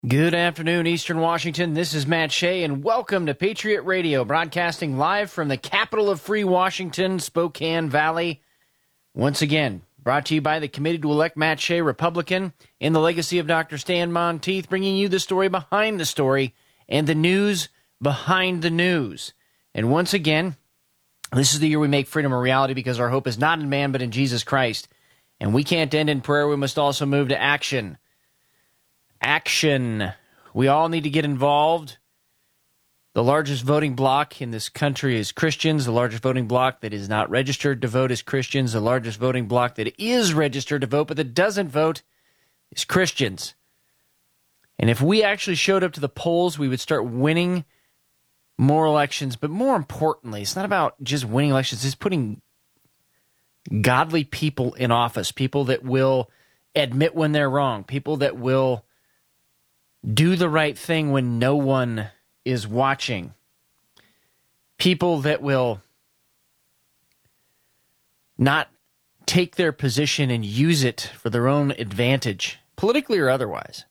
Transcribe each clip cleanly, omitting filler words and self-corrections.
Good afternoon, Eastern Washington. This is Matt Shea, and welcome to Patriot Radio, broadcasting live from the capital of free Washington, Spokane Valley. Once again, brought to you by the Committee to Elect Matt Shea, Republican, in the legacy of Dr. Stan Monteith, bringing you the story behind the story and the news behind the news. And once again, this is the year we make freedom a reality because our hope is not in man but in Jesus Christ. And we can't end in prayer. We must also move to action. Action. We all need to get involved. The largest voting bloc in this country is Christians. The largest voting bloc that is not registered to vote is Christians. The largest voting bloc that is registered to vote but that doesn't vote is Christians. And if we actually showed up to the polls, we would start winning more elections. But more importantly, it's not about just winning elections. It's putting godly people in office, people that will admit when they're wrong, people that will do the right thing when no one is watching. People that will not take their position and use it for their own advantage, politically or otherwise.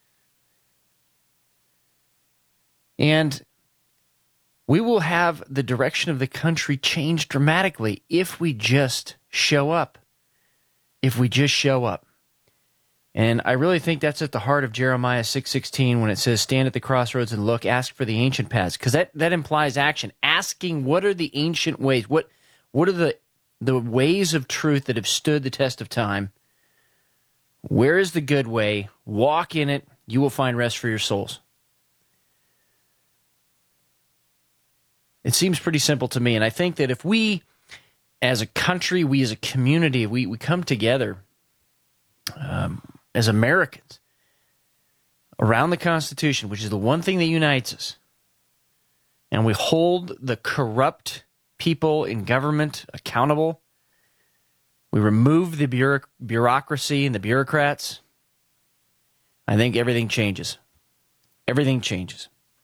And we will have the direction of the country change dramatically if we just show up. If we just show up. And I really think that's at the heart of Jeremiah 6:16 when it says, stand at the crossroads and look, ask for the ancient paths. Because that implies action. Asking what are the ancient ways? What are the ways of truth that have stood the test of time? Where is the good way? Walk in it. You will find rest for your souls. It seems pretty simple to me. And I think that if we, as a country, we as a community, we come together as Americans around the Constitution, which is the one thing that unites us, and we hold the corrupt people in government accountable, we remove the bureaucracy and the bureaucrats, I think everything changes. Everything changes.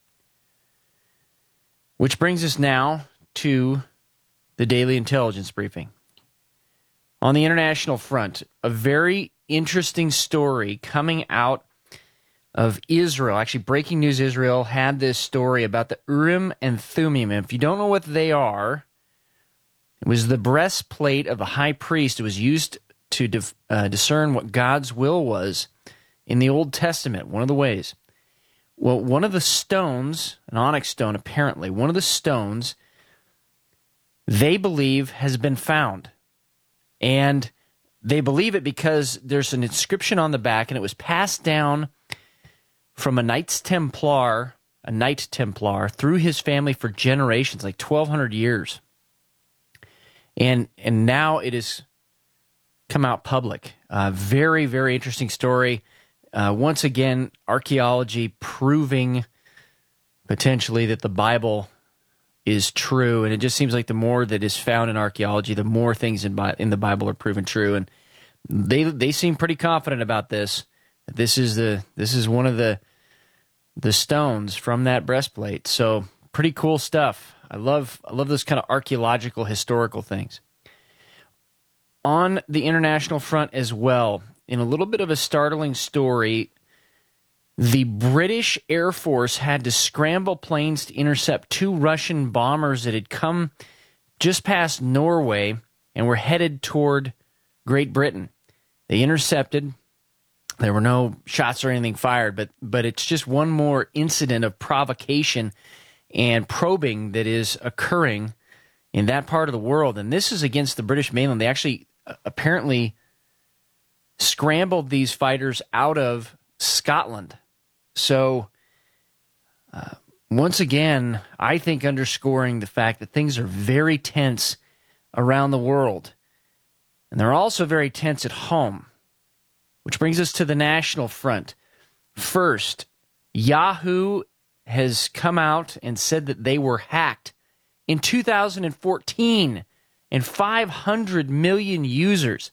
Which brings us now to the Daily Intelligence Briefing. On the international front, a very interesting story coming out of Israel. Actually, Breaking News Israel had this story about the Urim and Thummim. And if you don't know what they are, it was the breastplate of the high priest. It was used to discern what God's will was in the Old Testament, one of the ways. Well, one of the stones, an onyx stone apparently, one of the stones they believe has been found. And they believe it because there's an inscription on the back, and it was passed down from a Knight Templar through his family for generations, like 1,200 years. And now it has come out public. Very, very interesting story. Once again, archaeology proving potentially that the Bible is true, and it just seems like the more that is found in archaeology, the more things in the Bible are proven true, and they seem pretty confident about this. This is one of the stones from that breastplate. So pretty cool stuff. I love those kind of archaeological historical things. On the international front as well, in a little bit of a startling story, the British Air Force had to scramble planes to intercept two Russian bombers that had come just past Norway and were headed toward Great Britain. They intercepted. There were no shots or anything fired, but it's just one more incident of provocation and probing that is occurring in that part of the world. And this is against the British mainland. They actually apparently scrambled these fighters out of Scotland. So, once again, I think underscoring the fact that things are very tense around the world. And they're also very tense at home, which brings us to the national front. First, Yahoo has come out and said that they were hacked in 2014, and 500 million users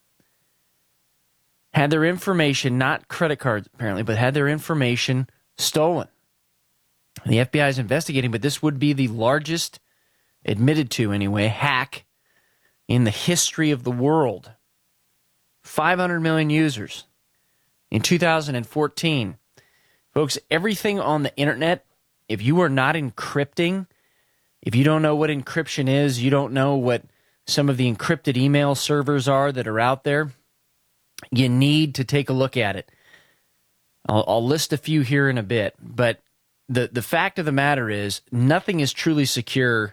had their information, not credit cards apparently, but had their information stolen. The FBI is investigating, but this would be the largest, admitted to anyway, hack in the history of the world. 500 million users in 2014. Folks, everything on the internet, if you are not encrypting, if you don't know what encryption is, you don't know what some of the encrypted email servers are that are out there, you need to take a look at it. I'll list a few here in a bit, but the fact of the matter is nothing is truly secure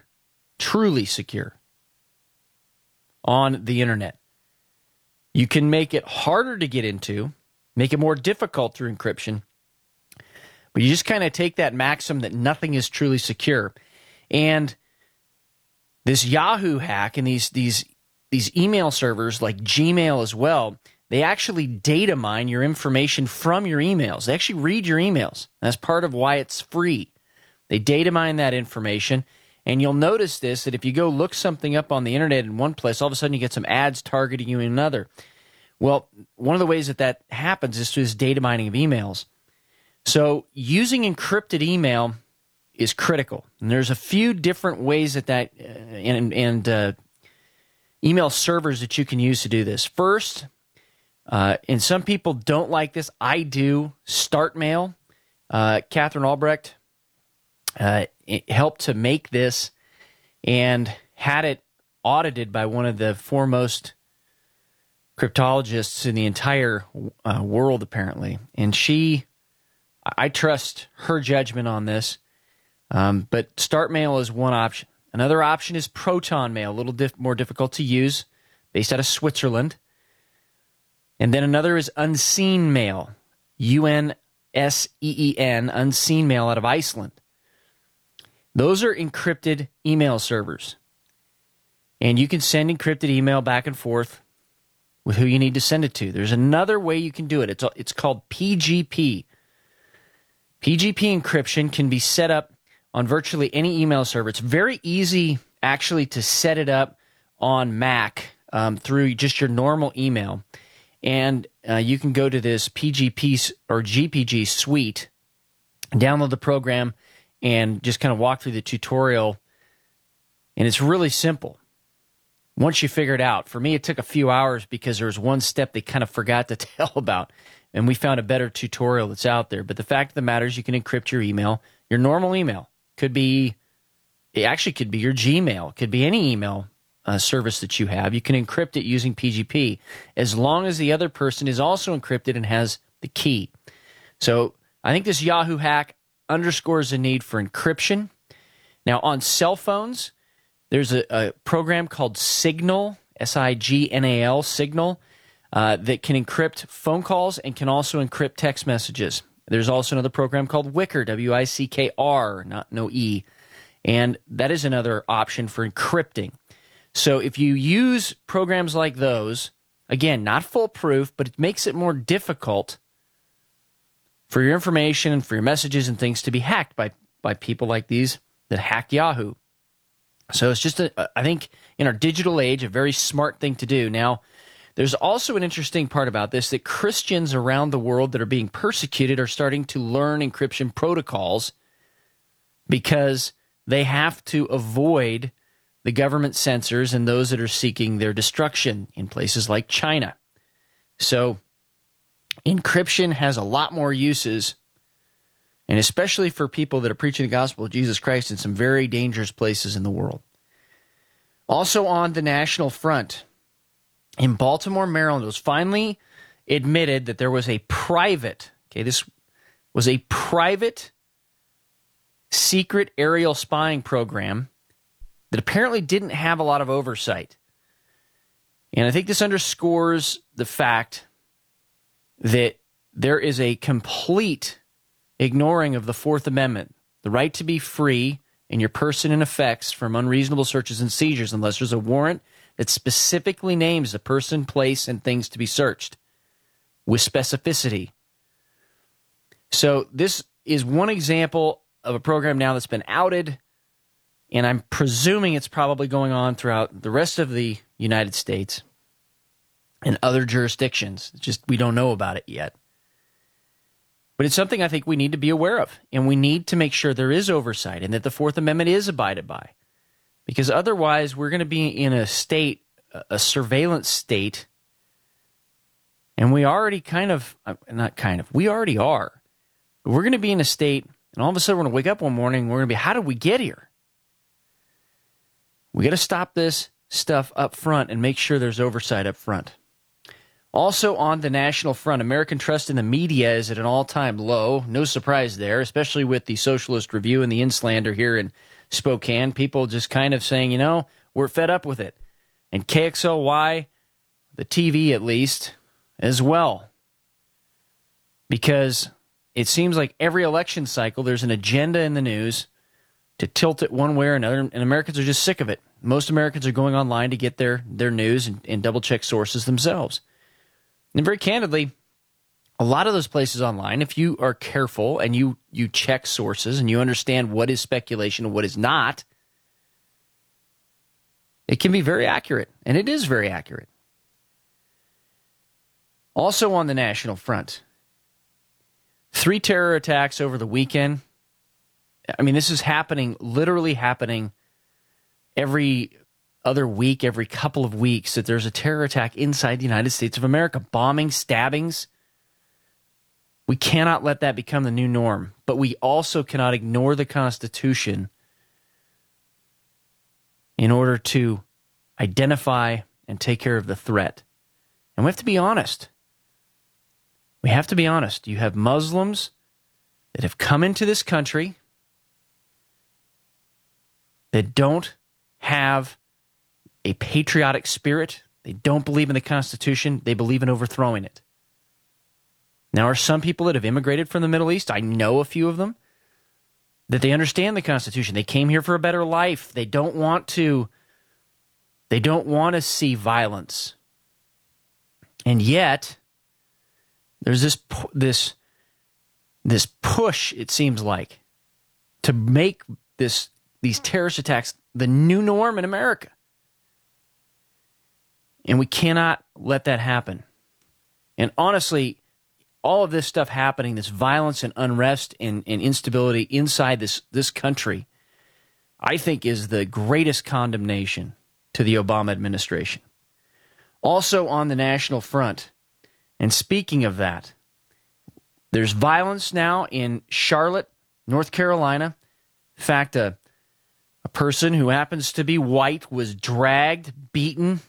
on the internet. You can make it harder to get into, make it more difficult through encryption, but you just kind of take that maxim that nothing is truly secure. And this Yahoo hack and these email servers like Gmail as well, they actually data mine your information from your emails. They actually read your emails. That's part of why it's free. They data mine that information, and you'll notice this, that if you go look something up on the internet in one place, all of a sudden you get some ads targeting you in another. Well, one of the ways that happens is through this data mining of emails. So using encrypted email is critical. And there's a few different ways that email servers that you can use to do this. First, and some people don't like this, I do, StartMail. Catherine Albrecht helped to make this and had it audited by one of the foremost cryptologists in the entire world, apparently. And I trust her judgment on this. But StartMail is one option. Another option is ProtonMail, a little more difficult to use, based out of Switzerland. And then another is UnseenMail, UNSEEN, UnseenMail out of Iceland. Those are encrypted email servers. And you can send encrypted email back and forth with who you need to send it to. There's another way you can do it. It's called PGP. PGP encryption can be set up on virtually any email server. It's very easy, actually, to set it up on Mac through just your normal email. And you can go to this PGP or GPG suite, download the program, and just kind of walk through the tutorial. And it's really simple once you figure it out. For me, it took a few hours because there was one step they kind of forgot to tell about. And we found a better tutorial that's out there. But the fact of the matter is you can encrypt your email, your normal email. It could be your Gmail. It could be any email service that you have. You can encrypt it using PGP as long as the other person is also encrypted and has the key. So I think this Yahoo hack underscores the need for encryption. Now on cell phones, there's a program called Signal, Signal, Signal, that can encrypt phone calls and can also encrypt text messages. There's also another program called Wickr, Wickr, no E, and that is another option for encrypting. So if you use programs like those, again, not foolproof, but it makes it more difficult for your information and for your messages and things to be hacked by people like these that hack Yahoo. So it's just, I think, in our digital age, a very smart thing to do. Now, there's also an interesting part about this, that Christians around the world that are being persecuted are starting to learn encryption protocols because they have to avoid the government censors and those that are seeking their destruction in places like China. So encryption has a lot more uses, and especially for people that are preaching the gospel of Jesus Christ in some very dangerous places in the world. Also on the national front, in Baltimore, Maryland, it was finally admitted that there was a private, this was a private secret aerial spying program that apparently didn't have a lot of oversight. And I think this underscores the fact that there is a complete ignoring of the Fourth Amendment, the right to be free in your person and effects from unreasonable searches and seizures unless there's a warrant that specifically names the person, place, and things to be searched with specificity. So this is one example of a program now that's been outed, and I'm presuming it's probably going on throughout the rest of the United States and other jurisdictions. It's just we don't know about it yet. But it's something I think we need to be aware of, and we need to make sure there is oversight and that the Fourth Amendment is abided by. Because otherwise, we're going to be in a state, a surveillance state, and we already we already are, We're going to be in a state, and all of a sudden we're going to wake up one morning and we're going to be, how did we get here? We got to stop this stuff up front and make sure there's oversight up front. Also on the national front, American trust in the media is at an all-time low. No surprise there, especially with the Socialist Review and the Inslander here in Spokane. People just kind of saying, we're fed up with it. And KXLY, the TV at least, as well. Because it seems like every election cycle, there's an agenda in the news to tilt it one way or another, and Americans are just sick of it. Most Americans are going online to get their news and double-check sources themselves. And very candidly, a lot of those places online, if you are careful and you check sources and you understand what is speculation and what is not, it can be very accurate, and it is very accurate. Also on the national front, 3 terror attacks over the weekend. I mean, this is literally happening every other week, every couple of weeks, that there's a terror attack inside the United States of America. Bombing, stabbings. We cannot let that become the new norm, but we also cannot ignore the Constitution in order to identify and take care of the threat. And we have to be honest. We have to be honest. You have Muslims that have come into this country that don't have a patriotic spirit. They don't believe in the Constitution. They believe in overthrowing it. Now, are some people that have immigrated from the Middle East, I know a few of them, that they understand the Constitution. They came here for a better life. They don't want to see violence. And yet, there's this push, it seems like, to make these terrorist attacks the new norm in America. And we cannot let that happen. And honestly, all of this stuff happening, this violence and unrest and instability inside this country, I think is the greatest condemnation to the Obama administration. Also on the national front, and speaking of that, there's violence now in Charlotte, North Carolina. In fact, a person who happens to be white was dragged, beaten,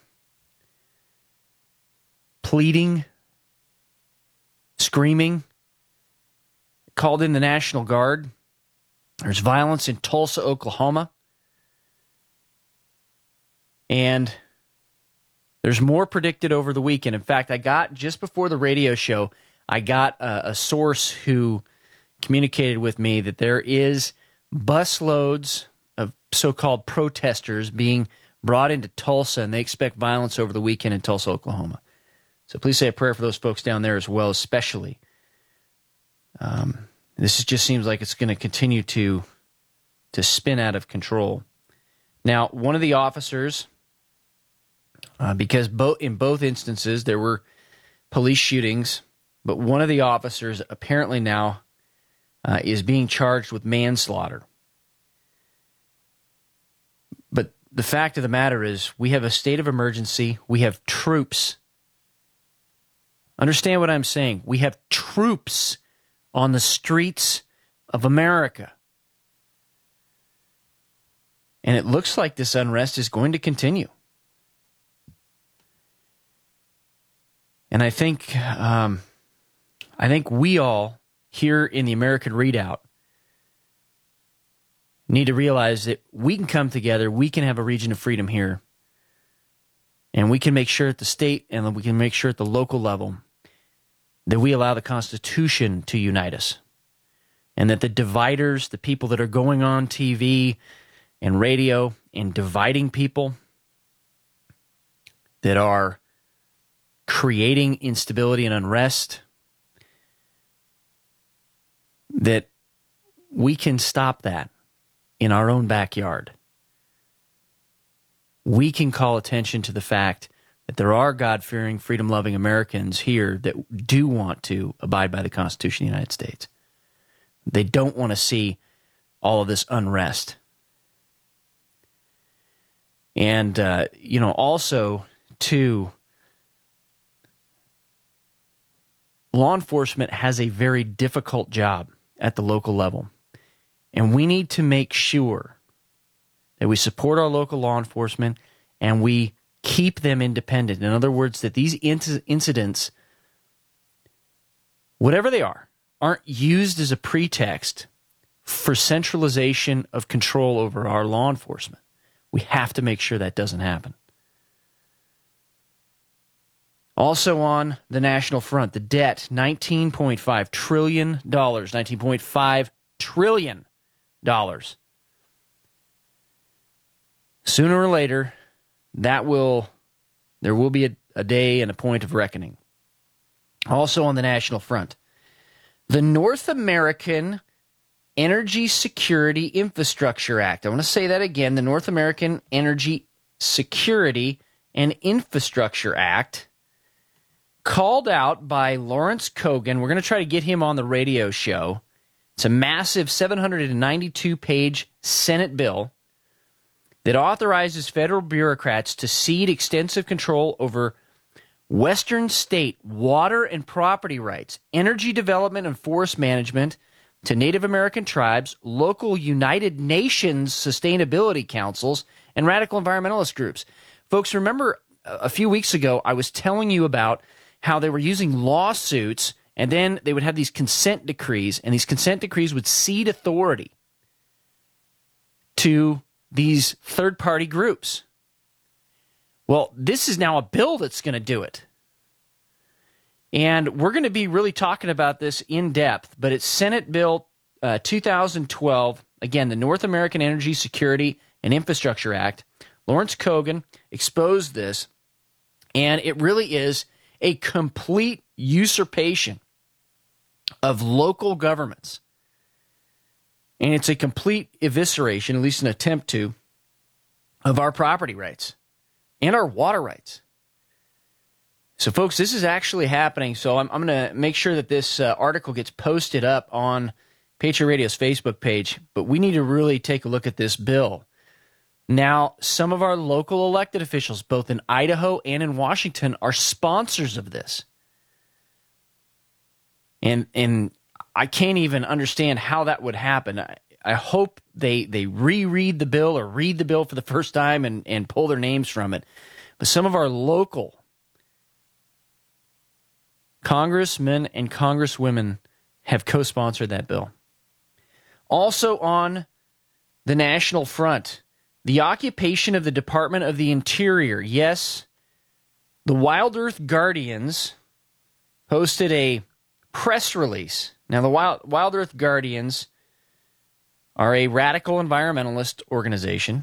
pleading, screaming, called in the National Guard. There's violence in Tulsa, Oklahoma. And there's more predicted over the weekend. In fact, just before the radio show, I got a source who communicated with me that there is busloads of so-called protesters being brought into Tulsa, and they expect violence over the weekend in Tulsa, Oklahoma. So please say a prayer for those folks down there as well, especially. This just seems like it's going to continue to spin out of control. Now, one of the officers, because in both instances there were police shootings, but one of the officers apparently now is being charged with manslaughter. But the fact of the matter is, we have a state of emergency. We have troops. Understand what I'm saying. We have troops on the streets of America. And it looks like this unrest is going to continue. And I think we all here in the American Redoubt need to realize that we can come together, we can have a region of freedom here, and we can make sure at the state and we can make sure at the local level that we allow the Constitution to unite us, and that the dividers, the people that are going on TV and radio and dividing people, that are creating instability and unrest, that we can stop that in our own backyard. We can call attention to the fact that there are God-fearing, freedom-loving Americans here that do want to abide by the Constitution of the United States. They don't want to see all of this unrest. And, also, too, law enforcement has a very difficult job. at the local level. And we need to make sure that we support our local law enforcement and we keep them independent. In other words, that these incidents, whatever they are, aren't used as a pretext for centralization of control over our law enforcement. We have to make sure that doesn't happen. Also on the national front, the debt, $19.5 trillion. $19.5 trillion. Sooner or later, there will be a day and a point of reckoning. Also on the national front, the North American Energy Security Infrastructure Act. I want to say that again, the North American Energy Security and Infrastructure Act, called out by Lawrence Kogan. We're going to try to get him on the radio show. It's a massive 792-page Senate bill that authorizes federal bureaucrats to cede extensive control over Western state water and property rights, energy development and forest management to Native American tribes, local United Nations sustainability councils, and radical environmentalist groups. Folks, remember a few weeks ago I was telling you about how they were using lawsuits, and then they would have these consent decrees, and these consent decrees would cede authority to these third-party groups. Well, this is now a bill that's going to do it. And we're going to be really talking about this in depth, but it's Senate Bill 2012, again, the North American Energy Security and Infrastructure Act. Lawrence Kogan exposed this, and it really is a complete usurpation of local governments. And it's a complete evisceration, at least an attempt to, of our property rights and our water rights. So, folks, this is actually happening. So I'm going to make sure that this article gets posted up on Patriot Radio's Facebook page. But we need to really take a look at this bill. Now, some of our local elected officials, both in Idaho and in Washington, are sponsors of this. And I can't even understand how that would happen. I hope they reread the bill or read the bill for the first time and pull their names from it. But some of our local congressmen and congresswomen have co-sponsored that bill. Also on the national front, the occupation of the Department of the Interior. Yes, the Wild Earth Guardians posted a press release. Now, the Wild Earth Guardians are a radical environmentalist organization,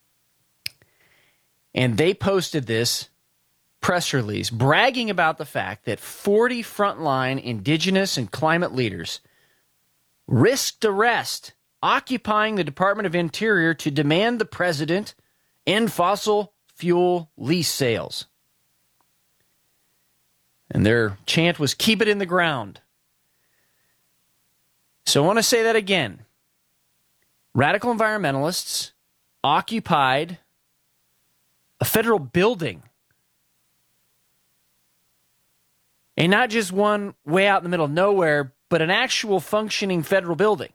and they posted this press release bragging about the fact that 40 frontline indigenous and climate leaders risked arrest occupying the Department of Interior to demand the president end fossil fuel lease sales. And their chant was, "Keep it in the ground." So I want to say that again. Radical environmentalists occupied a federal building. And not just one way out in the middle of nowhere, but an actual functioning federal building.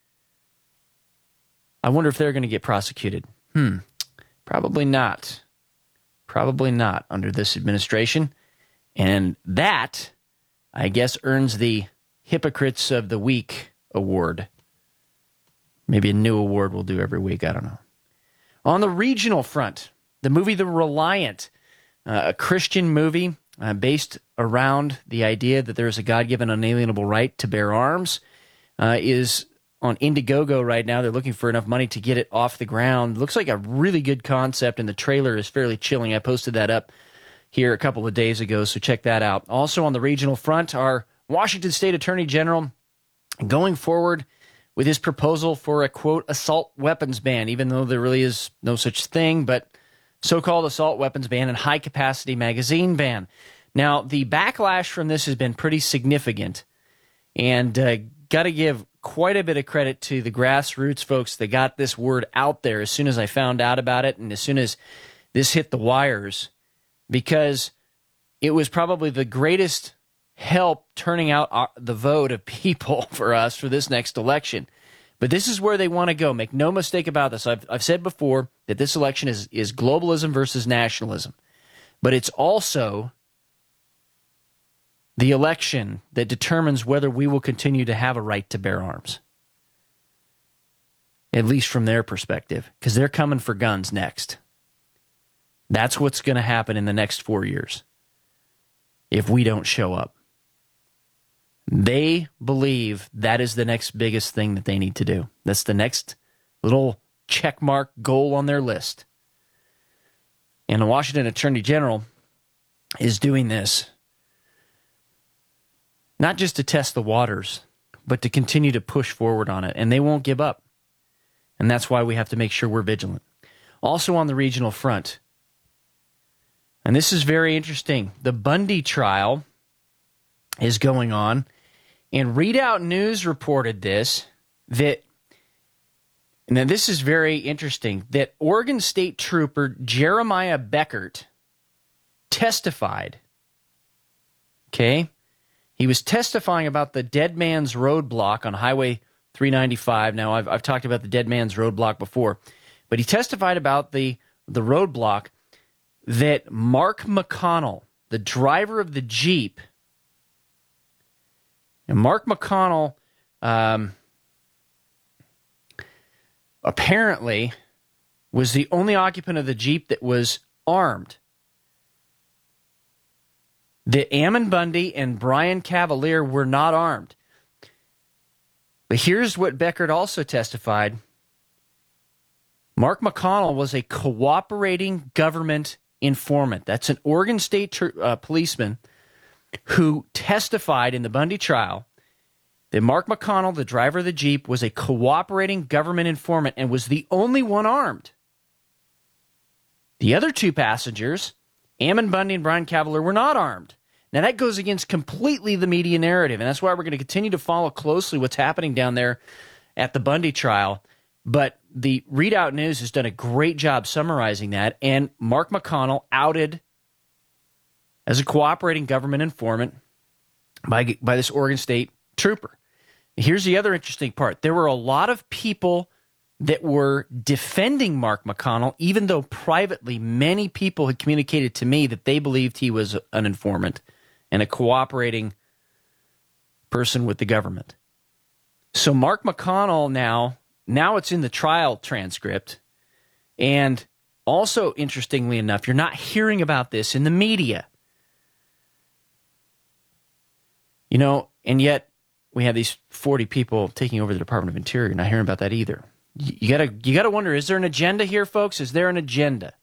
I wonder if they're going to get prosecuted. Probably not. Probably not under this administration. And that, I guess, earns the Hypocrites of the Week award. Maybe a new award we'll do every week. I don't know. On the regional front, the movie The Reliant, a Christian movie based around the idea that there is a God-given unalienable right to bear arms, is on Indiegogo right now. They're looking for enough money to get it off the ground. Looks like a really good concept, and the trailer is fairly chilling. I posted that up here a couple of days ago, so check that out. Also on the regional front, our Washington State Attorney General going forward with his proposal for a, quote, assault weapons ban, even though there really is no such thing, but so-called assault weapons ban and high-capacity magazine ban. Now, the backlash from this has been pretty significant, and got to give quite a bit of credit to the grassroots folks that got this word out there as soon as I found out about it and as soon as this hit the wires, because it was probably the greatest help turning out the vote of people for us for this next election. But this is where they want to go. Make no mistake about this. I've said before that this election is globalism versus nationalism. But it's also the election that determines whether we will continue to have a right to bear arms. At least from their perspective, because they're coming for guns next. That's what's going to happen in the next 4 years if we don't show up. They believe that is the next biggest thing that they need to do. That's the next little checkmark goal on their list. And the Washington Attorney General is doing this not just to test the waters, but to continue to push forward on it. And they won't give up. And that's why we have to make sure we're vigilant. Also on the regional front, and this is very interesting, the Bundy trial is going on. And Readout News reported this, that, now this is very interesting, that Oregon State Trooper Jeremiah Beckert testified. Okay? He was testifying about the Dead Man's Roadblock on Highway 395. Now, I've talked about the Dead Man's Roadblock before, but he testified about the roadblock that Mark McConnell, the driver of the Jeep, and Mark McConnell apparently was the only occupant of the Jeep that was armed. That Ammon Bundy and Brian Cavalier were not armed. But here's what Beckert also testified. Mark McConnell was a cooperating government informant. That's an Oregon State policeman who testified in the Bundy trial that Mark McConnell, the driver of the Jeep, was a cooperating government informant and was the only one armed. The other two passengers, Ammon Bundy and Brian Cavalier, were not armed. Now, that goes against completely the media narrative, and that's why we're going to continue to follow closely what's happening down there at the Bundy trial. But the Readout News has done a great job summarizing that, and Mark McConnell outed as a cooperating government informant by this Oregon State trooper. Here's the other interesting part. There were a lot of people that were defending Mark McConnell, even though privately many people had communicated to me that they believed he was an informant and a cooperating person with the government. So Mark McConnell now it's in the trial transcript. And also, interestingly enough, you're not hearing about this in the media. You know, and yet we have these 40 people taking over the Department of Interior. You're not hearing about that either. You gotta wonder, is there an agenda here, folks? Is there an agenda?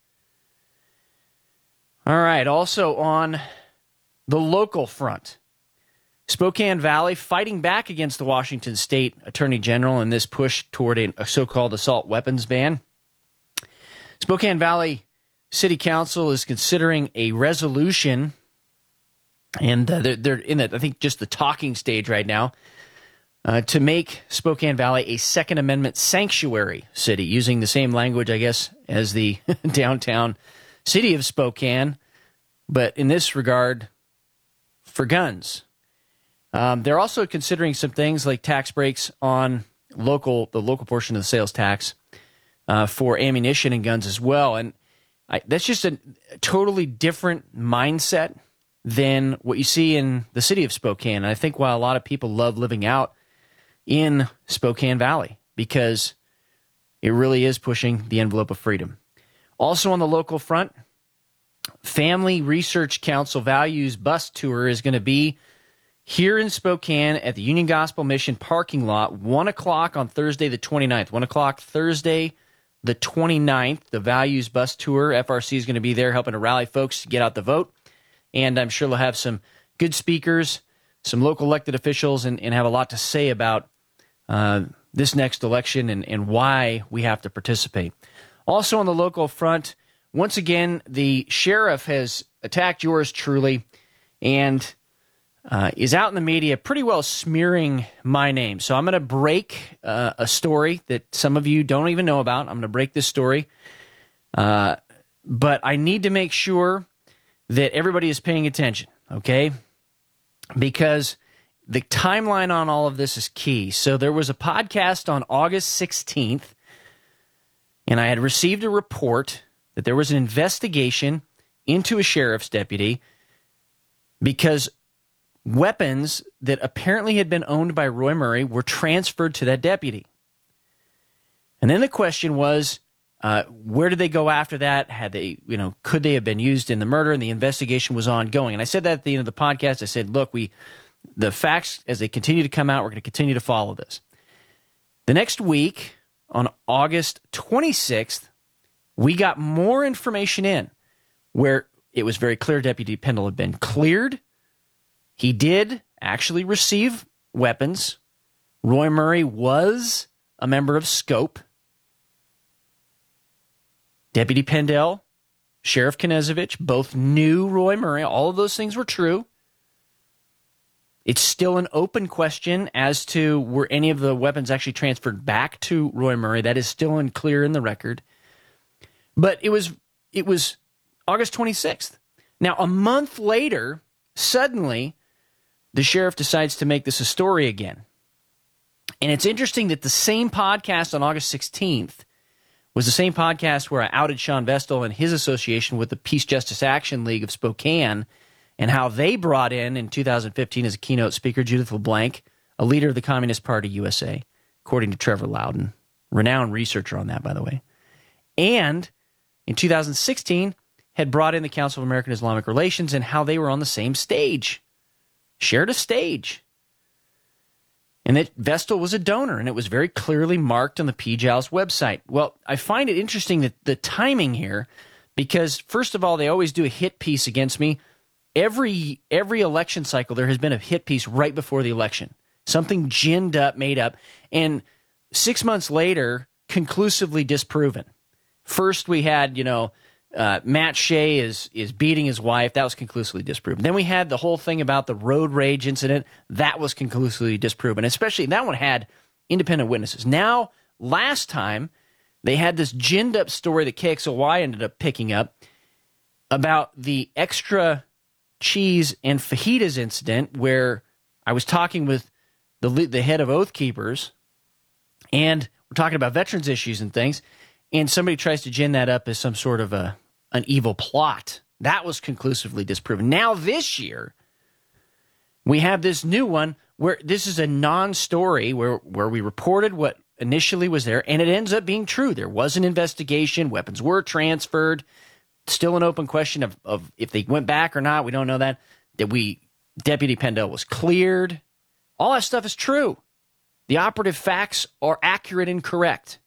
All right, also on the local front, Spokane Valley fighting back against the Washington State Attorney General in this push toward a so-called assault weapons ban. Spokane Valley City Council is considering a resolution, and they're in it, I think, just the talking stage right now, to make Spokane Valley a Second Amendment sanctuary city, using the same language, I guess, as the downtown city of Spokane, but in this regard, for guns. They're also considering some things like tax breaks on the local portion of the sales tax for ammunition and guns as well. And that's just a totally different mindset than what you see in the city of Spokane. And I think why a lot of people love living out in Spokane Valley, because it really is pushing the envelope of freedom. Also on the local front, Family Research Council Values Bus Tour is going to be here in Spokane at the Union Gospel Mission parking lot, 1 o'clock on Thursday the 29th. 1 o'clock Thursday the 29th. The Values Bus Tour, FRC is going to be there helping to rally folks to get out the vote. And I'm sure they'll have some good speakers, some local elected officials, and have a lot to say about this next election and why we have to participate. Also on the local front, once again, the sheriff has attacked yours truly and is out in the media pretty well smearing my name. So I'm going to break a story that some of you don't even know about. I'm going to break this story. But I need to make sure that everybody is paying attention, okay? because the timeline on all of this is key. So there was a podcast on August 16th, and I had received a report that there was an investigation into a sheriff's deputy because weapons that apparently had been owned by Roy Murray were transferred to that deputy. And then the question was, where did they go after that? Had they, could they have been used in the murder? And the investigation was ongoing. And I said that at the end of the podcast. I said, look, the facts, as they continue to come out, we're going to continue to follow this. The next week, on August 26th, we got more information in where it was very clear Deputy Pendle had been cleared. He did actually receive weapons. Roy Murray was a member of SCOPE. Deputy Pendle, Sheriff Knezovich, both knew Roy Murray. All of those things were true. It's still an open question as to were any of the weapons actually transferred back to Roy Murray. That is still unclear in the record. But it was August 26th. Now, a month later, suddenly, the sheriff decides to make this a story again. And it's interesting that the same podcast on August 16th was the same podcast where I outed Sean Vestal and his association with the Peace Justice Action League of Spokane and how they brought in 2015 as a keynote speaker Judith LeBlanc, a leader of the Communist Party USA, according to Trevor Loudon, renowned researcher on that, by the way. And in 2016, had brought in the Council of American Islamic Relations and how they were on the same stage, shared a stage. And that Vestal was a donor, and it was very clearly marked on the PJALS website. Well, I find it interesting that the timing here, because first of all, they always do a hit piece against me. Every election cycle, there has been a hit piece right before the election. Something ginned up, made up, and 6 months later, conclusively disproven. First, we had, Matt Shea is beating his wife. That was conclusively disproven. Then we had the whole thing about the road rage incident. That was conclusively disproven. Especially that one had independent witnesses. Now, last time, they had this ginned up story that KXLY ended up picking up about the extra cheese and fajitas incident where I was talking with the head of Oath Keepers, and we're talking about veterans issues and things, and somebody tries to gin that up as some sort of an evil plot. That was conclusively disproven. Now this year, we have this new one where this is a non-story where we reported what initially was there, and it ends up being true. There was an investigation. Weapons were transferred. Still an open question of if they went back or not. We don't know that. Deputy Pendle was cleared. All that stuff is true. The operative facts are accurate and correct.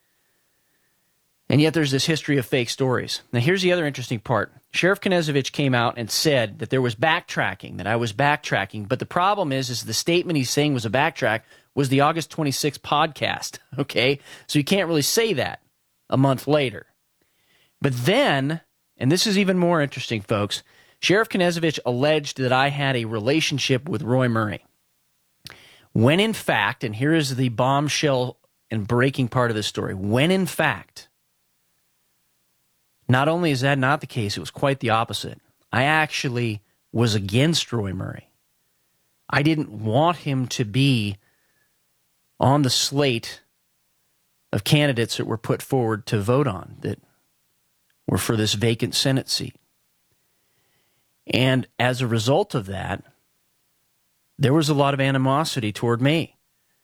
And yet there's this history of fake stories. Now, here's the other interesting part. Sheriff Knezovich came out and said that there was backtracking, that I was backtracking. But the problem is the statement he's saying was a backtrack was the August 26th podcast, okay? So you can't really say that a month later. But then, and this is even more interesting, folks, Sheriff Knezovich alleged that I had a relationship with Roy Murray. When in fact, and here is the bombshell and breaking part of this story, when in fact, not only is that not the case, it was quite the opposite. I actually was against Roy Murray. I didn't want him to be on the slate of candidates that were put forward to vote on, that were for this vacant Senate seat. And as a result of that, there was a lot of animosity toward me.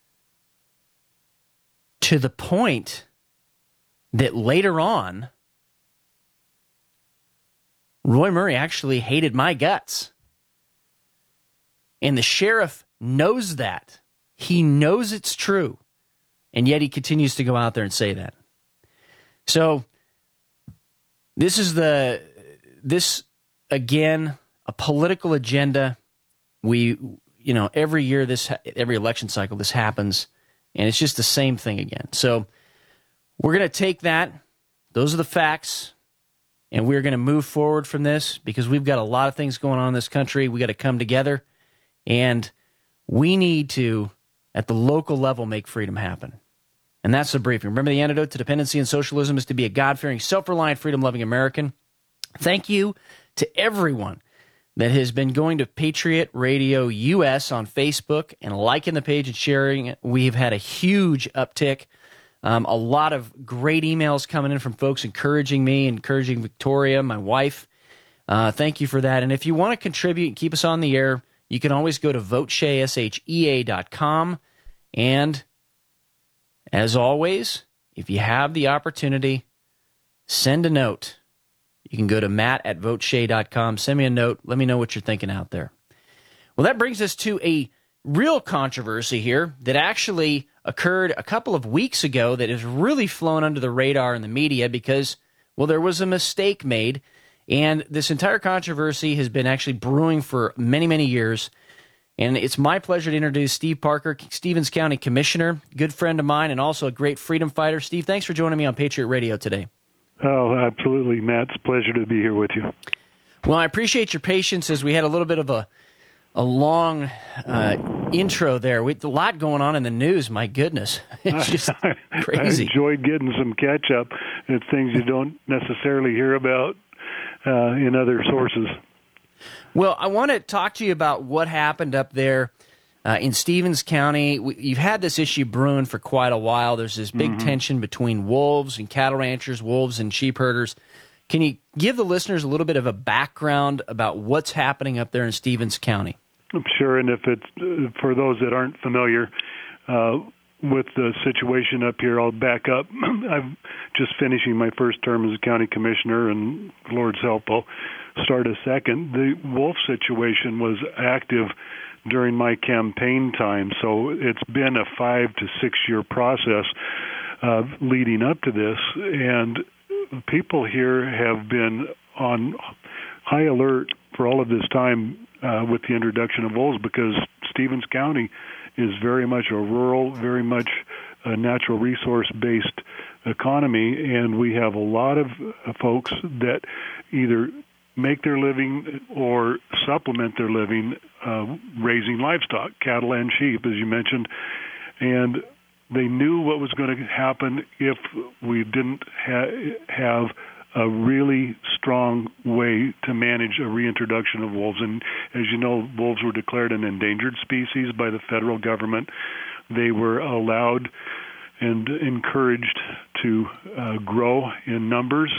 To the point that later on, Roy Murray actually hated my guts. And the sheriff knows that. He knows it's true. And yet he continues to go out there and say that. So this again, a political agenda. Every year, every election cycle, this happens, and it's just the same thing again. So we're going to take that. Those are the facts. And we're going to move forward from this because we've got a lot of things going on in this country. We got to come together, and we need to, at the local level, make freedom happen. And that's the briefing. Remember, the antidote to dependency and socialism is to be a God-fearing, self-reliant, freedom-loving American. Thank you to everyone that has been going to Patriot Radio US on Facebook and liking the page and sharing it. We've had a huge uptick. A lot of great emails coming in from folks encouraging me, encouraging Victoria, my wife. Thank you for that. And if you want to contribute and keep us on the air, you can always go to voteshea.com. And as always, if you have the opportunity, send a note. You can go to matt@voteshea.com. Send me a note. Let me know what you're thinking out there. Well, that brings us to a real controversy here that actually occurred a couple of weeks ago that has really flown under the radar in the media because, well, there was a mistake made. And this entire controversy has been actually brewing for many, many years. And it's my pleasure to introduce Steve Parker, Stevens County Commissioner, good friend of mine, and also a great freedom fighter. Steve, thanks for joining me on Patriot Radio today. Oh, absolutely, Matt. It's a pleasure to be here with you. Well, I appreciate your patience as we had a little bit of a long intro there. We had a lot going on in the news. My goodness. It's just crazy. I enjoyed getting some catch-up. It's things you don't necessarily hear about in other sources. Well, I want to talk to you about what happened up there in Stevens County. You've had this issue brewing for quite a while. There's this big tension between wolves and cattle ranchers, wolves and sheep herders. Can you give the listeners a little bit of a background about what's happening up there in Stevens County? I'm sure, and if it's for those that aren't familiar with the situation up here, I'll back up. I'm just finishing my first term as a county commissioner, and Lord's help, I'll start a second. The wolf situation was active during my campaign time, so it's been a 5 to 6 year process leading up to this, and people here have been on high alert for all of this time with the introduction of wolves, because Stevens County is very much a rural, very much a natural resource-based economy, and we have a lot of folks that either make their living or supplement their living raising livestock, cattle and sheep, as you mentioned, and they knew what was going to happen if we didn't have a really strong way to manage a reintroduction of wolves. And as you know, wolves were declared an endangered species by the federal government. They were allowed and encouraged to grow in numbers.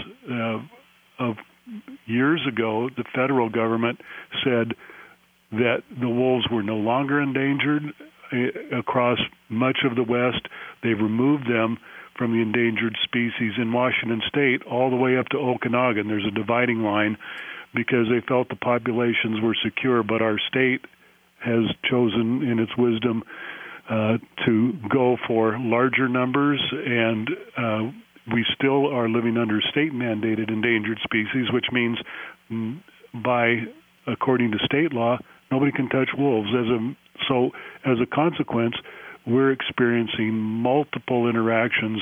Of years ago, the federal government said that the wolves were no longer endangered across much of the West. They've removed them from the endangered species in Washington State all the way up to Okanagan. There's a dividing line because they felt the populations were secure, but our state has chosen in its wisdom to go for larger numbers, and we still are living under state-mandated endangered species, which means according to state law, nobody can touch wolves. So as a consequence, we're experiencing multiple interactions.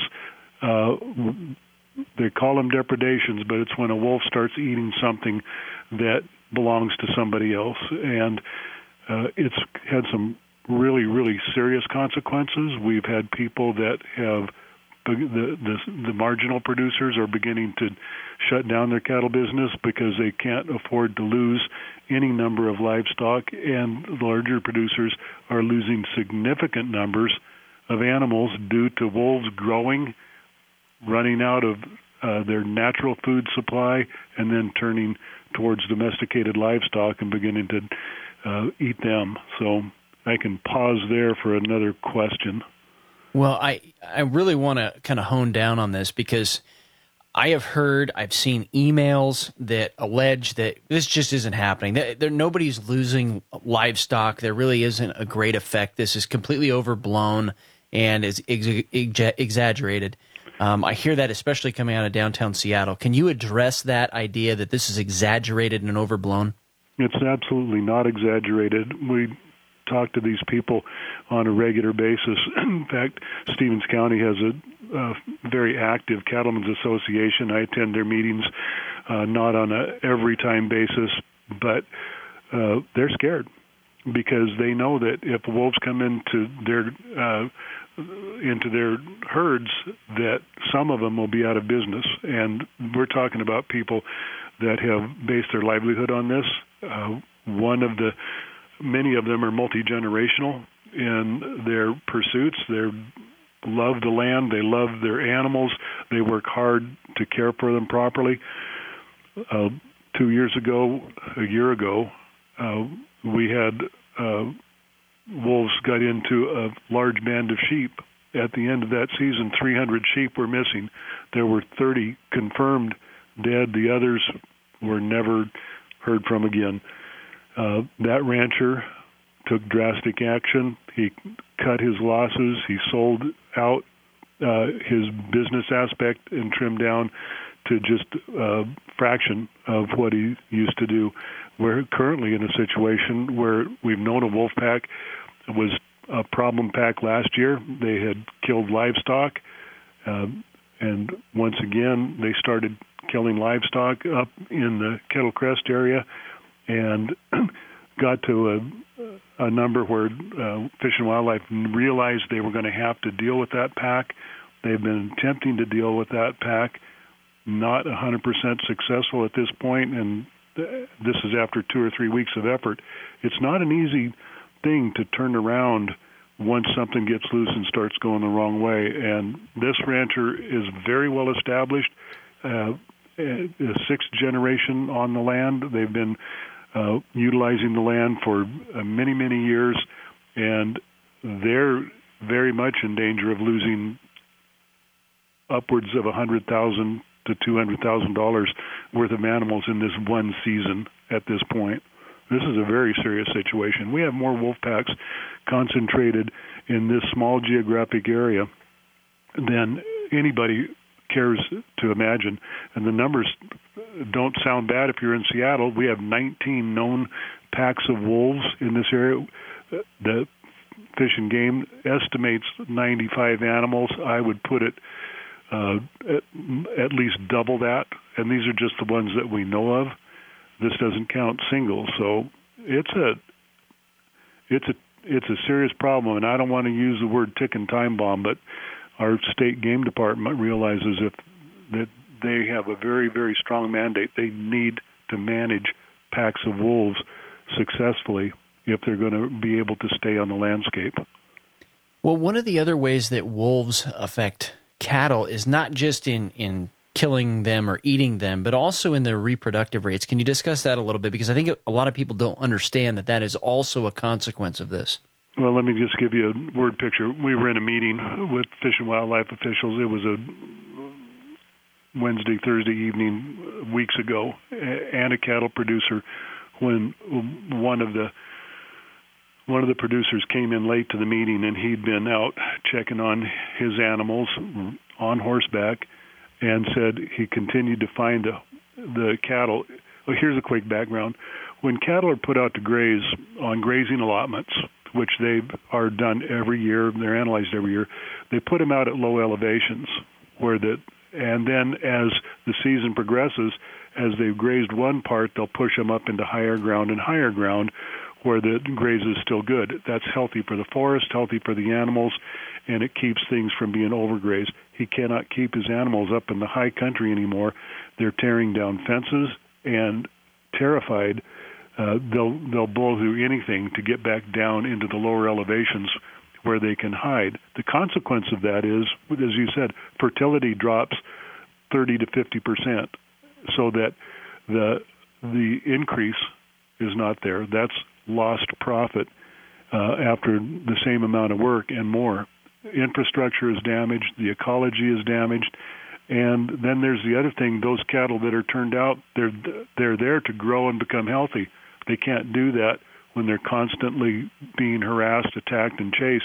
They call them depredations, but it's when a wolf starts eating something that belongs to somebody else. And it's had some really, really serious consequences. We've had people that have the marginal producers are beginning to shut down their cattle business because they can't afford to lose any number of livestock, and the larger producers are losing significant numbers of animals due to wolves growing, running out of their natural food supply, and then turning towards domesticated livestock and beginning to eat them. So I can pause there for another question. Well, I really want to kind of hone down on this because I've seen emails that allege that this just isn't happening. Nobody's losing livestock. There really isn't a great effect. This is completely overblown and is exaggerated. I hear that especially coming out of downtown Seattle. Can you address that idea that this is exaggerated and overblown? It's absolutely not exaggerated. We talk to these people on a regular basis. In fact, Stevens County has a very active cattlemen's association. I attend their meetings not on a every time basis, but they're scared because they know that if wolves come into their herds, that some of them will be out of business. And we're talking about people that have based their livelihood on this. Many of them are multi-generational in their pursuits. They love the land. They love their animals. They work hard to care for them properly. 2 years ago, a year ago, we had wolves got into a large band of sheep. At the end of that season, 300 sheep were missing. There were 30 confirmed dead. The others were never heard from again. That rancher took drastic action. He cut his losses. He sold out his business aspect and trimmed down to just a fraction of what he used to do. We're currently in a situation where we've known a wolf pack was a problem pack last year. They had killed livestock, and once again they started killing livestock up in the Kettle Crest area, and got to a number where Fish and Wildlife realized they were going to have to deal with that pack. They've been attempting to deal with that pack, not 100% successful at this point, and this is after 2 or 3 weeks of effort. It's not an easy thing to turn around once something gets loose and starts going the wrong way. And this rancher is very well established, a sixth generation on the land. They've been utilizing the land for many, many years, and they're very much in danger of losing upwards of $100,000 to $200,000 worth of animals in this one season at this point. This is a very serious situation. We have more wolf packs concentrated in this small geographic area than anybody cares to imagine. And the numbers don't sound bad if you're in Seattle. We have 19 known packs of wolves in this area. The Fish and Game estimates 95 animals. I would put it at least double that, and these are just the ones that we know of. This doesn't count singles, so it's a serious problem, and I don't want to use the word ticking time bomb, but our state game department realizes that they have a very, very strong mandate. They need to manage packs of wolves successfully if they're going to be able to stay on the landscape. Well, one of the other ways that wolves affect cattle is not just in killing them or eating them, but also in their reproductive rates. Can you discuss that a little bit? Because I think a lot of people don't understand that is also a consequence of this. Well, let me just give you a word picture. We were in a meeting with Fish and Wildlife officials. It was a Wednesday, Thursday evening weeks ago, and a cattle producer, when one of the producers came in late to the meeting, and he'd been out checking on his animals on horseback, and said he continued to find the cattle. Well, here's a quick background. When cattle are put out to graze on grazing allotments, which they are done every year, they're analyzed every year, they put them out at low elevations, and then as the season progresses, as they've grazed one part, they'll push them up into higher ground where the graze is still good. That's healthy for the forest, healthy for the animals, and it keeps things from being overgrazed. He cannot keep his animals up in the high country anymore. They're tearing down fences, and terrified, they'll blow through anything to get back down into the lower elevations where they can hide. The consequence of that is, as you said, fertility drops 30 to 50%, so that the increase is not there. That's lost profit after the same amount of work and more. Infrastructure is damaged, the ecology is damaged, and then there's the other thing, those cattle that are turned out, they're there to grow and become healthy. They can't do that when they're constantly being harassed, attacked, and chased.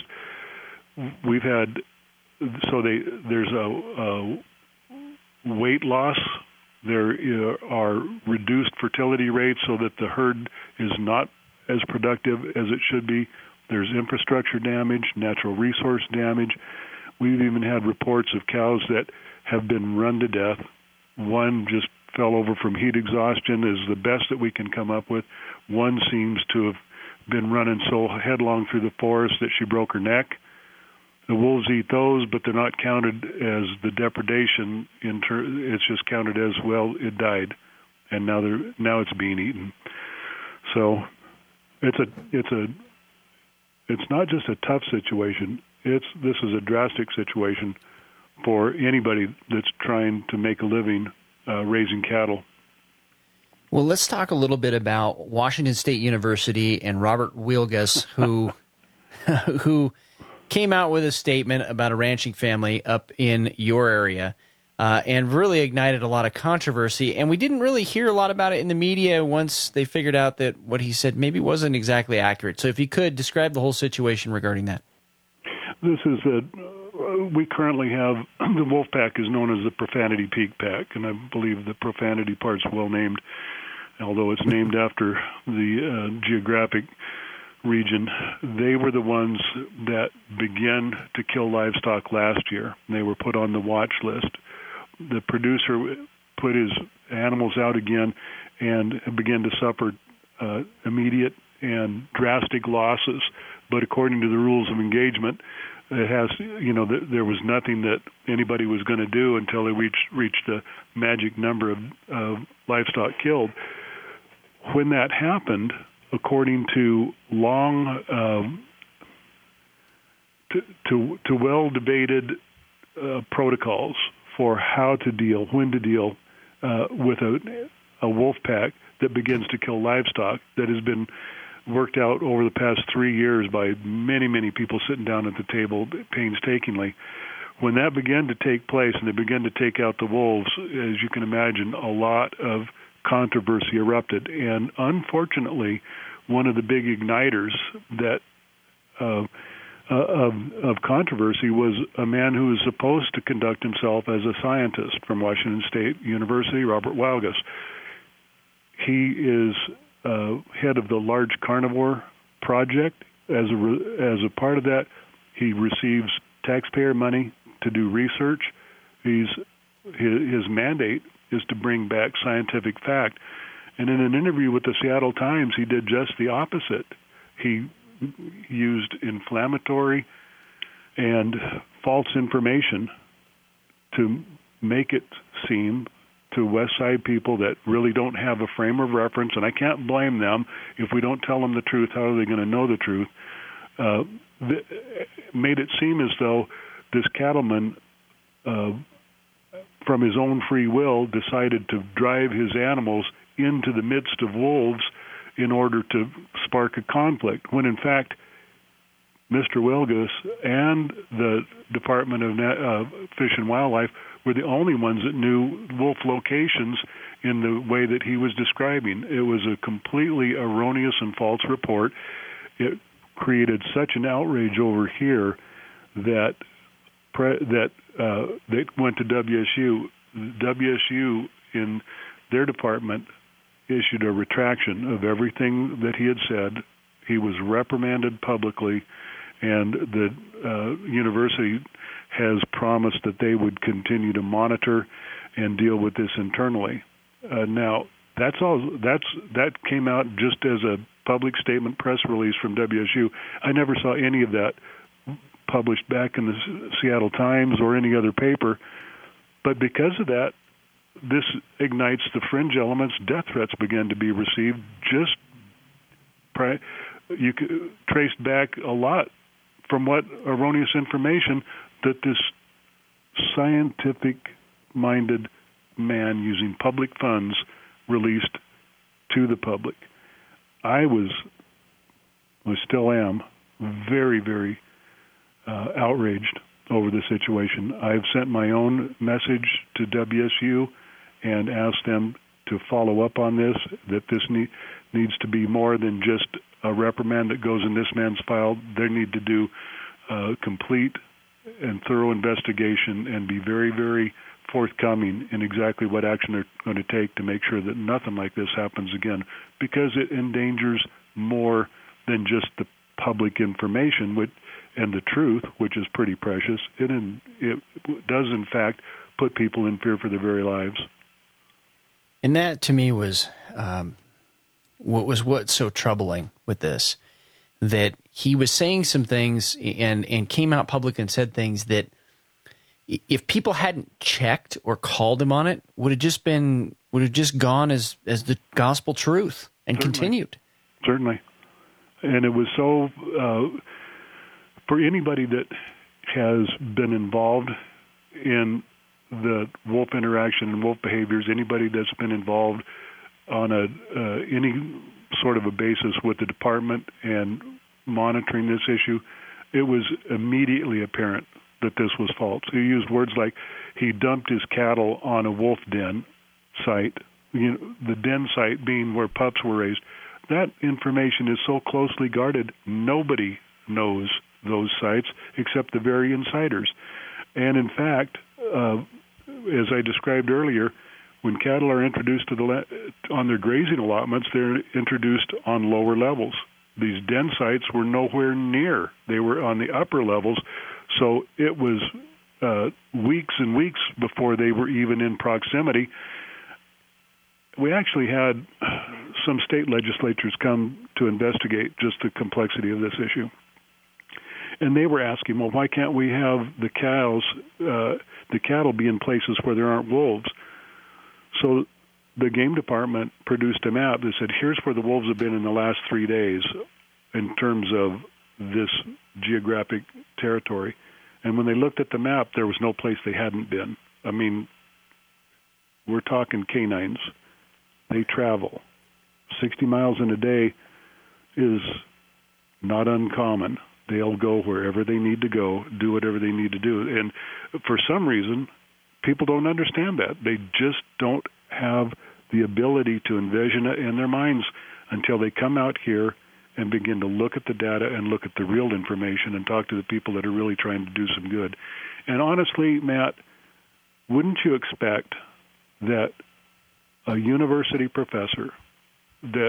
There's a weight loss. There are reduced fertility rates so that the herd is not as productive as it should be. There's infrastructure damage, natural resource damage. We've even had reports of cows that have been run to death. One just fell over from heat exhaustion is the best that we can come up with. One seems to have been running so headlong through the forest that she broke her neck. The wolves eat those, but they're not counted as the depredation. It's just counted as, well, it died, and now it's being eaten. So it's not just a tough situation. This is a drastic situation for anybody that's trying to make a living raising cattle. Well, let's talk a little bit about Washington State University and Robert Wielgus, who came out with a statement about a ranching family up in your area and really ignited a lot of controversy. And we didn't really hear a lot about it in the media once they figured out that what he said maybe wasn't exactly accurate. So if you could describe the whole situation regarding that. This is we currently have, the wolf pack is known as the Profanity Peak Pack, and I believe the profanity part's well named, although it's named after the geographic region. They were the ones that began to kill livestock last year. They were put on the watch list. The producer put his animals out again and began to suffer immediate and drastic losses. But according to the rules of engagement, there was nothing that anybody was going to do until they reached the magic number of livestock killed. When that happened, according to long, to well-debated protocols for how to deal, when to deal with a wolf pack that begins to kill livestock, that has been worked out over the past 3 years by many, many people sitting down at the table painstakingly. When that began to take place and they began to take out the wolves, as you can imagine, a lot of controversy erupted. And unfortunately, one of the big igniters that of controversy was a man who was supposed to conduct himself as a scientist from Washington State University, Robert Wielgus. He is head of the Large Carnivore Project. As a part of that, he receives taxpayer money to do research. His mandate is to bring back scientific fact. And in an interview with the Seattle Times, he did just the opposite. He used inflammatory and false information to make it seem to West Side people that really don't have a frame of reference, and I can't blame them. If we don't tell them the truth, how are they going to know the truth? Made it seem as though this cattleman, from his own free will, decided to drive his animals into the midst of wolves in order to spark a conflict, when in fact Mr. Wielgus and the Department of Fish and Wildlife were the only ones that knew wolf locations in the way that he was describing. It was a completely erroneous and false report. It created such an outrage over here that they went to WSU. WSU, in their department, issued a retraction of everything that he had said. He was reprimanded publicly, and the university has promised that they would continue to monitor and deal with this internally. Now, that came out just as a public statement press release from WSU. I never saw any of that published back in the Seattle Times or any other paper. But because of that, this ignites the fringe elements. Death threats began to be received. You could trace back a lot from what erroneous information that this scientific-minded man using public funds released to the public. I still am, very, very outraged over the situation. I've sent my own message to WSU and asked them to follow up on this, that this needs to be more than just a reprimand that goes in this man's file. They need to do complete and thorough investigation and be very, very forthcoming in exactly what action they're going to take to make sure that nothing like this happens again, because it endangers more than just the public information and the truth, which is pretty precious. It does, in fact, put people in fear for their very lives. And that, to me, was what's so troubling with this, that he was saying some things and came out public and said things that, if people hadn't checked or called him on it, would have just gone as the gospel truth and Certainly. continued. Certainly. And it was so, for anybody that has been involved in the wolf interaction and wolf behaviors, anybody that's been involved on any sort of a basis with the department and monitoring this issue, it was immediately apparent that this was false. He used words like he dumped his cattle on a wolf den site, the den site being where pups were raised. That information is so closely guarded, nobody knows those sites except the very insiders. And in fact, as I described earlier, when cattle are introduced to on their grazing allotments, they're introduced on lower levels. These den sites were nowhere near. They were on the upper levels, so it was weeks and weeks before they were even in proximity. We actually had some state legislatures come to investigate just the complexity of this issue. And they were asking, well, why can't we have the cattle be in places where there aren't wolves? So the game department produced a map that said, here's where the wolves have been in the last 3 days in terms of this geographic territory. And when they looked at the map, there was no place they hadn't been. I mean, we're talking canines. They travel. 60 miles in a day is not uncommon. They'll go wherever they need to go, do whatever they need to do. And for some reason, people don't understand that. They just don't have the ability to envision it in their minds until they come out here and begin to look at the data and look at the real information and talk to the people that are really trying to do some good. And honestly, Matt, wouldn't you expect that a university professor that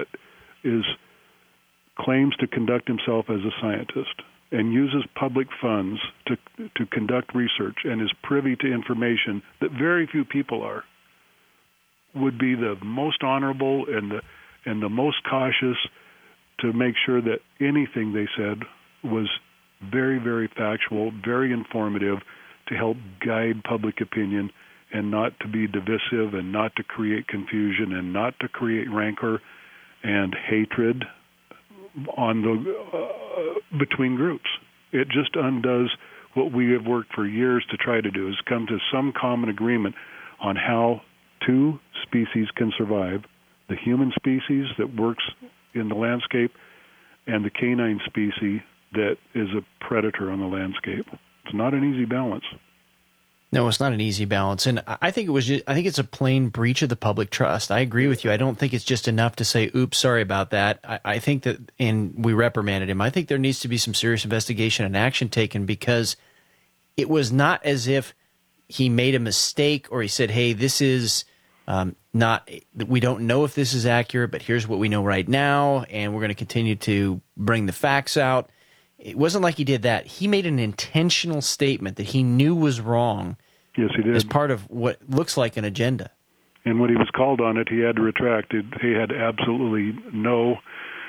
claims to conduct himself as a scientist and uses public funds to conduct research and is privy to information that very few people are, would be the most honorable and the most cautious to make sure that anything they said was very, very factual, very informative, to help guide public opinion and not to be divisive and not to create confusion and not to create rancor and hatred on between groups. It just undoes what we have worked for years to try to do, is come to some common agreement on how two species can survive, the human species that works in the landscape and the canine species that is a predator on the landscape. It's not an easy balance. No, it's not an easy balance, and I think I think it's a plain breach of the public trust. I agree with you. I don't think it's just enough to say, "Oops, sorry about that." I think that, and we reprimanded him. I think there needs to be some serious investigation and action taken, because it was not as if he made a mistake or he said, "Hey, this is not. We don't know if this is accurate, but here's what we know right now, and we're going to continue to bring the facts out." It wasn't like he did that. He made an intentional statement that he knew was wrong. Yes, he did. As part of what looks like an agenda. And when he was called on it, he had to retract it. He had absolutely no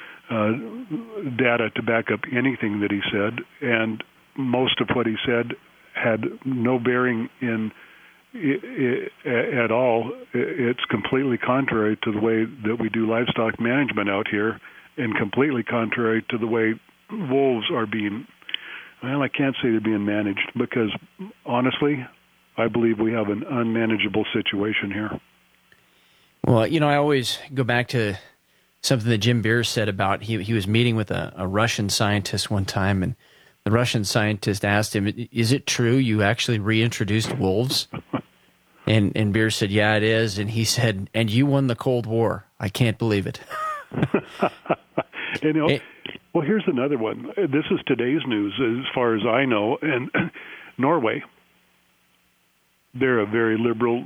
data to back up anything that he said, and most of what he said had no bearing in at all. It's completely contrary to the way that we do livestock management out here, and completely contrary to the way wolves are being, well, I can't say they're being managed, because honestly, I believe we have an unmanageable situation here. Well, I always go back to something that Jim Beers said about, he was meeting with a Russian scientist one time, and the Russian scientist asked him, "Is it true you actually reintroduced wolves?" And Beers said, "Yeah, it is." And he said, "And you won the Cold War. I can't believe it." Well, here's another one. This is today's news, as far as I know. And Norway, they're a very liberal,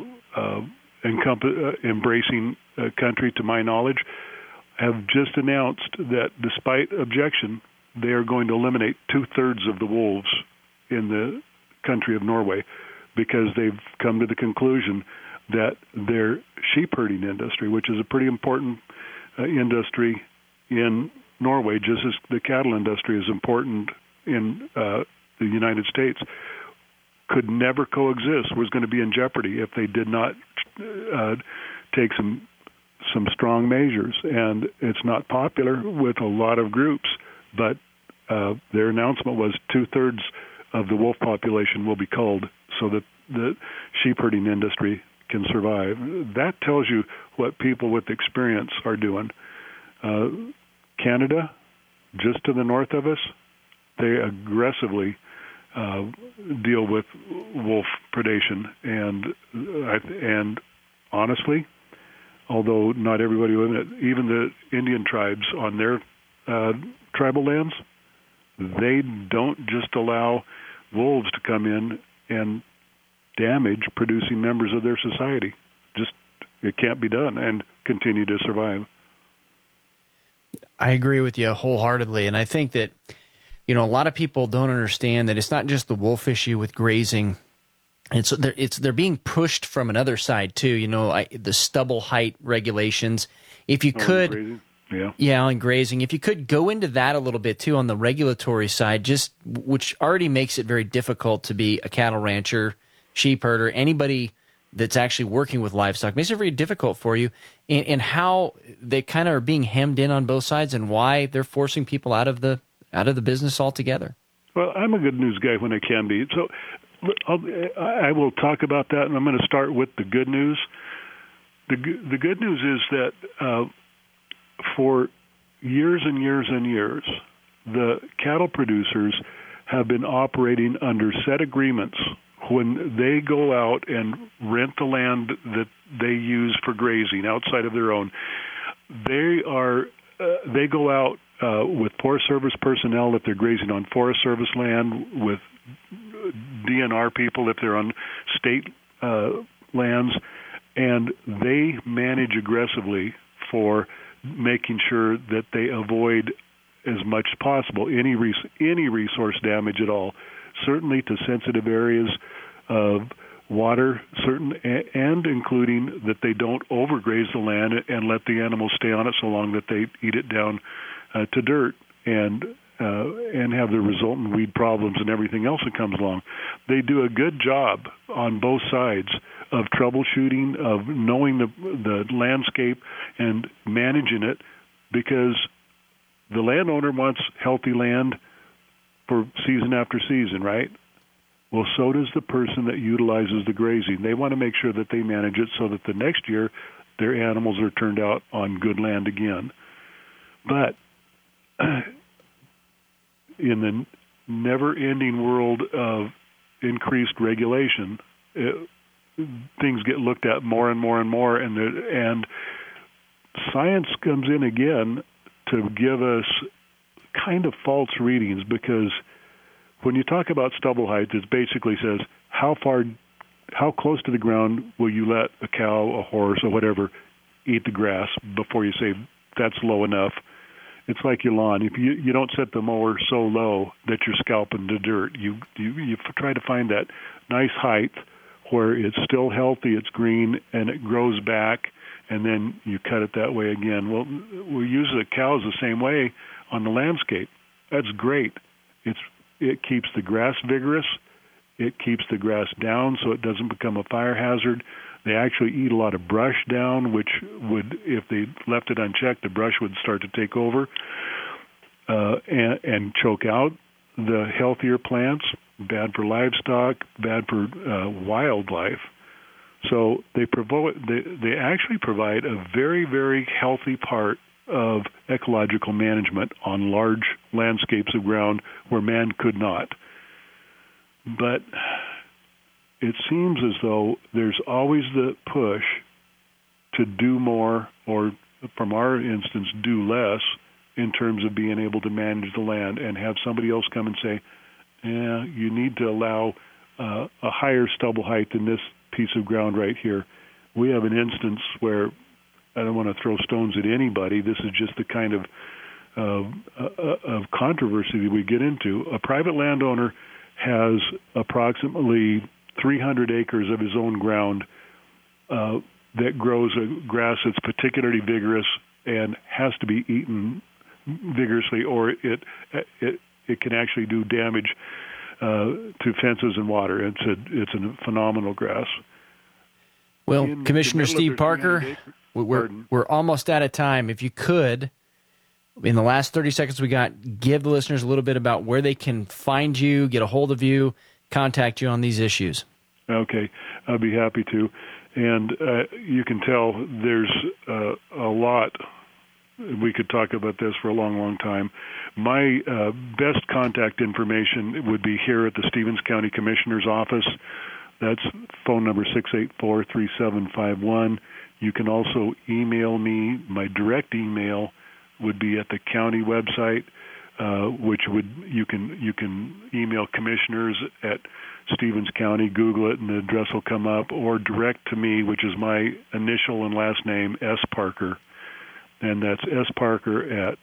embracing country, to my knowledge, have just announced that despite objection, they are going to eliminate 2/3 of the wolves in the country of Norway, because they've come to the conclusion that their sheep herding industry, which is a pretty important industry in Norway, just as the cattle industry is important in the United States, could never coexist, was going to be in jeopardy if they did not take some some strong measures, and it's not popular with a lot of groups, but their announcement was 2/3 of the wolf population will be culled so that the sheep herding industry can survive. That tells you what people with experience are doing. Canada, just to the north of us, they aggressively deal with wolf predation, and honestly, although not everybody, even the Indian tribes on their tribal lands, they don't just allow wolves to come in and damage producing members of their society. Just, it can't be done and continue to survive. I agree with you wholeheartedly, and I think that, a lot of people don't understand that it's not just the wolf issue with grazing. They're being pushed from another side too. The stubble height regulations. If you could, grazing. on grazing. If you could go into that a little bit too on the regulatory side, which already makes it very difficult to be a cattle rancher, sheep herder, anybody that's actually working with livestock, makes it very difficult for you, and how they kind of are being hemmed in on both sides, and why they're forcing people out of the business altogether. Well, I'm a good news guy when I can be. So I will talk about that, and I'm going to start with the good news. The good news is that for years and years and years, the cattle producers have been operating under set agreements. When they go out and rent the land that they use for grazing outside of their own, they go out with Forest Service personnel if they're grazing on Forest Service land, with DNR people if they're on state lands, and they manage aggressively for making sure that they avoid as much as possible any resource damage at all, certainly to sensitive areas of water, and including that they don't overgraze the land and let the animals stay on it so long that they eat it down to dirt and have the resultant weed problems and everything else that comes along. They do a good job on both sides of troubleshooting, of knowing the landscape and managing it, because the landowner wants healthy land for season after season, right? Well, so does the person that utilizes the grazing. They want to make sure that they manage it so that the next year their animals are turned out on good land again. But in the never-ending world of increased regulation, things get looked at more and more and more, and science comes in again to give us kind of false readings, because when you talk about stubble height, it basically says how close to the ground will you let a cow, a horse, or whatever eat the grass before you say that's low enough. It's like your lawn. If you don't set the mower so low that you're scalping the dirt, you try to find that nice height where it's still healthy, it's green, and it grows back, and then you cut it that way again. Well, we use the cows the same way on the landscape. That's great. It keeps the grass vigorous. It keeps the grass down so it doesn't become a fire hazard. They actually eat a lot of brush down, which would, if they left it unchecked, the brush would start to take over and choke out the healthier plants. Bad for livestock, bad for wildlife. So they actually provide a very, very healthy part of ecological management on large landscapes of ground where man could not. But it seems as though there's always the push to do more, or from our instance, do less in terms of being able to manage the land, and have somebody else come and say, you need to allow a higher stubble height than this piece of ground right here. We have an instance where, I don't want to throw stones at anybody, this is just the kind of controversy that we get into. A private landowner has approximately 300 acres of his own ground that grows a grass that's particularly vigorous and has to be eaten vigorously, or it can actually do damage to fences and water. It's a phenomenal grass. Well, in Commissioner the middle Steve of their Parker, 300 acre- we're almost out of time. If you could, in the last 30 seconds we got, give the listeners a little bit about where they can find you, get a hold of you, contact you on these issues. Okay, I'll be happy to. And you can tell there's a lot. We could talk about this for a long, long time. My best contact information would be here at the Stevens County Commissioner's Office. That's phone number 684-3751. You can also email me. My direct email would be at the county website, which you can email commissioners at Stevens County, Google it, and the address will come up, or direct to me, which is my initial and last name, S. Parker, and that's sparker at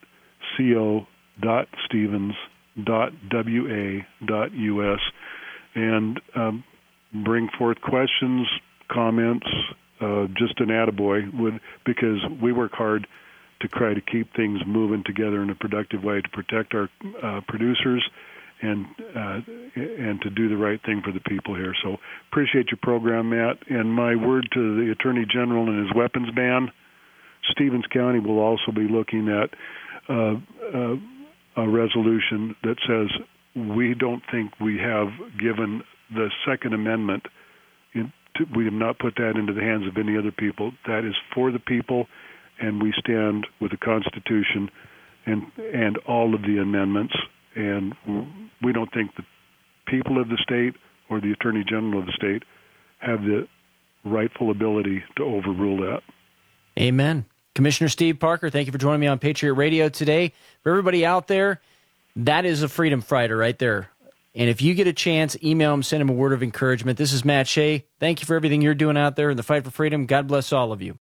co.stevens.wa.us, and bring forth questions, comments, just an attaboy, because we work hard to try to keep things moving together in a productive way to protect our producers and to do the right thing for the people here. So appreciate your program, Matt. And my word to the Attorney General and his weapons ban, Stevens County will also be looking at a resolution that says we don't think we have given the Second Amendment, we have not put that into the hands of any other people. That is for the people, and we stand with the Constitution and all of the amendments. And we don't think the people of the state or the Attorney General of the state have the rightful ability to overrule that. Amen. Commissioner Steve Parker, thank you for joining me on Patriot Radio today. For everybody out there, that is a freedom fighter right there. And if you get a chance, email him, send him a word of encouragement. This is Matt Shea. Thank you for everything you're doing out there in the fight for freedom. God bless all of you.